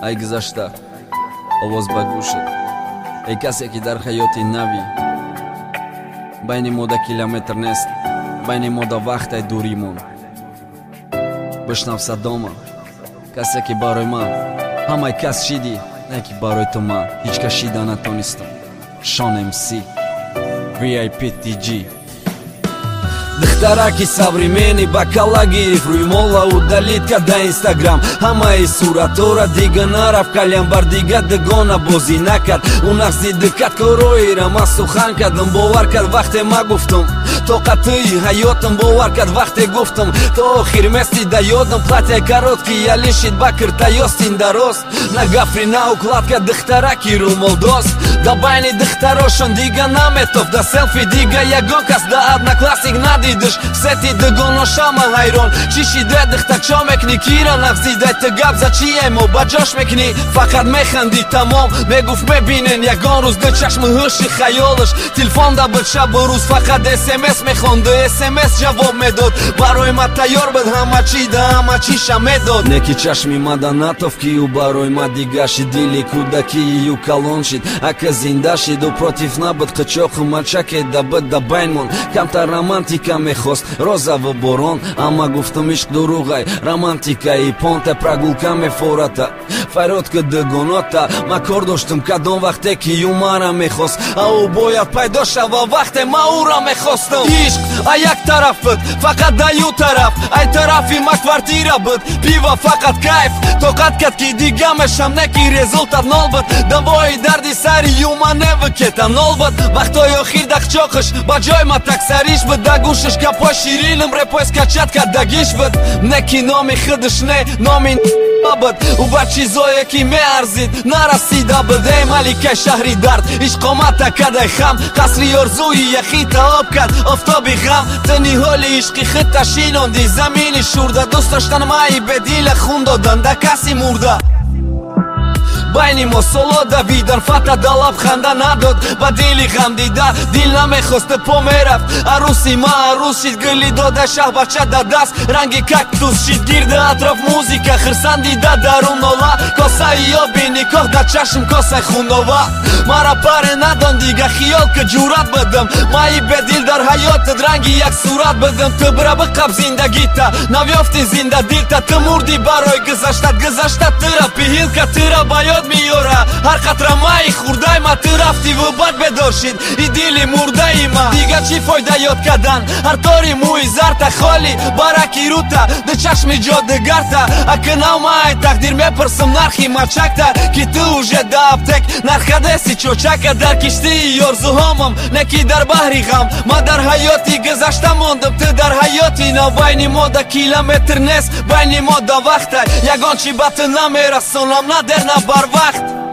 ай гузашта овоз ба гӯшат, эй касе ки дар ҳаёти навӣ, байни мо да километр нест, байни мо да вақтай дуримон. Бишнав садома, касе ки барои ман ҳамаи кас шидӣ, не ки барои ту ман ҳеҷ кас шида натонистам. Шон МС VIP TG духтараки савремени ба кала гирифт, рӯи мола удалид карда Инстаграм. Ҳамаи суратора дига нарафт, калянбар дига дигона бозӣ накард. Он нағзи диккат короира ман сухан кардам, бовар кард вақте ма гуфтам тоқатии ҳаётам, бовар кард вақте гуфтам то охир местида ёдам. Платья короткий я лишит бакрта ёстин дароз, на гафри на укладка духтараки румолдоз. Да байни духтарошон дига наметофт, да селфи дига ягон кас да одноклассник надидиш. Сети дигоно шама ҳайрон, чӣ шиде духта чо мекни, кира нағзи дайта гап за чи эмо ба ҷош мекни. Фақат механди тамом, мегуфт мебинен ягон рӯз ду чашми ҳуши хаёлаш. Телефон да буд шабу рӯз, фақат SMS мехонду, SMS ҷавоб медод. Барои ма тайёр буд, ҳама чи да ҳама чиша медод. Не ки чашми ма да натофт ки ӯ барои ма дига шид, дили кӯдакии ӯ калон шид. Ака зинда шид, ӯ против набуд, қичоқу мачаке да буд да байн монд. Камтар романтика мехост, розаву борон, ама гуфтам ишқ дуруғай, романтикаи понта, прогулка мефората, фарёдка дигонота. Ма кор доштам кадом вақте ки ӯ мара мехост, а ӯ бояд пайдо шава вақте ма ӯра мехостам. Ишқ а як тараф буд, фақат да ю тараф, ай тарафи ма квартира буд, пива фақат кайф. тоқат кард ки дига мешам, не ки результат нол буд. Давои дарди сари ю ма невикетам нол буд. вақтои охир да қичоқаш ба ҷой ма таксариш буд, да гӯшаш капои шириным репой скачат кардагиш буд. Не ки номи худаш не номи буд, ӯ ба чизое ки меарзид нарасида буд. эй маликаи шаҳри дард, ишқомата кадай хам, қасри орзуи яхита об кард офтоби ғам. ту ниҳоли ишқи худта шинонди, замини шурда, дӯст доштан маи бедила хун додан да каси мурда. байни мо соло давидан, фата да лаб ханда надод, ба дили ғам дида дил намехосту по мерафт. арӯси ма арӯс шид, гули дода шаҳбача да даст, ранги кактус шид, гирда атроф музика, хирсандида дарун нола, косаи ёби никоҳ да чашм косаи хунова. мара паре надон дига хиёл ки ҷурат будам, маи бедил дар ҳаётат ранги як сурат будам. ту бира биқаб зиндагита, навёфти зинда дилта, ту мурди барои гузаштат, гузашта тыра пиҳилка, тыра ба ёд миёра ҳар қатра маи хурдаи ма. ту рафти ву бад бедошид и дили мурдаи ма. дига чӣ фоида ёд кардан, ҳар тори мӯи зарта холӣ бараки рута, ду чашми ҷодигарта. ака навмаи тақдир мепурсам нархи мачакта, ки ту уже да аптек нархадеси чочака. дар киштии ёрзуҳомам, не ки дар баҳри ғам, ма дар ҳаёти гузашта мондам, ту дар ҳаёти нав. байни мо да километр нест, байни мо да вақтай, ягон чӣ ба ту намерасонам, на дер на барвақт.